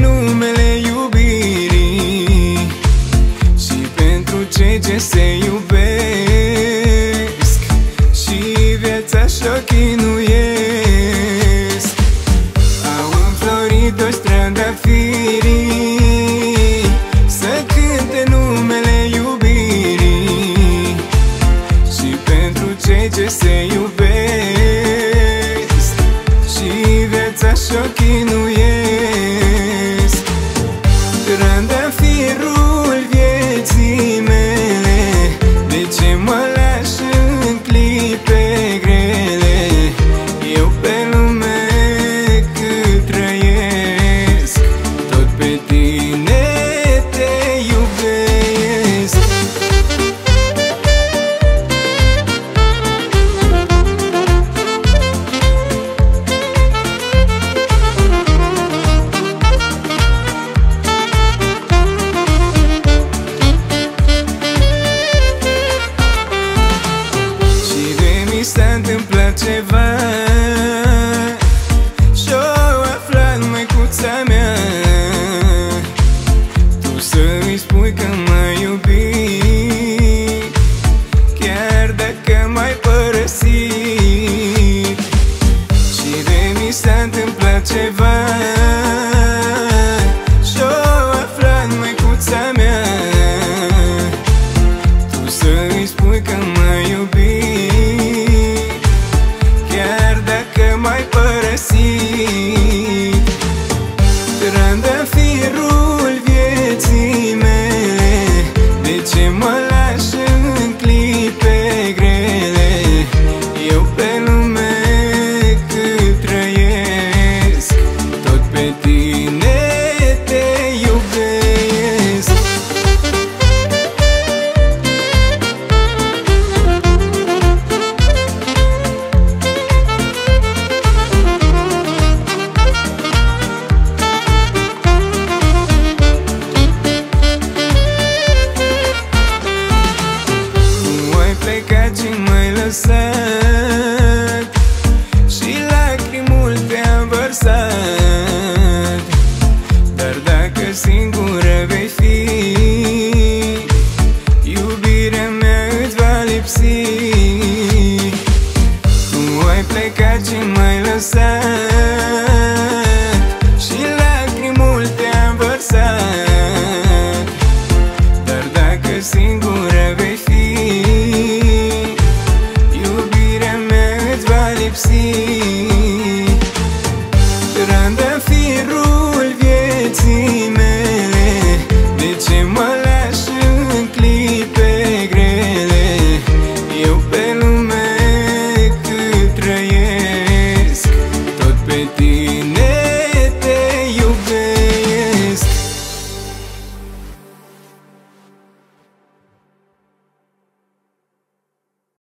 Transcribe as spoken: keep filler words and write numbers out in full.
numele iubirii și pentru cei ce se iubesc și viața și-o chinuiesc. Au înflorit toți trandafirii să cânte numele iubirii și pentru cei ce se iubesc și viața și-o chinuiesc. Trandafirul vieții mele, de ce mă lași în clipe grele? Eu pe lume cât trăiesc, tot pe tine te iubesc. S-a întâmplat ceva și-o aflat măicuța mea. Tu să-i spui că m-ai iubit, chiar dacă m-ai părăsit. Și de mi s-a întâmplat ceva și-o aflat măicuța mea. Tu să-i spui că m-ai iubit, m-ai părăsit. Trandafirul vieții mele, de ce mă lași în clipe grele? Eu pe lume cât trăiesc, tot pe tine te iubesc. Plecat și m-ai lăsat și lacrimul te-am vărsat. Dar dacă simt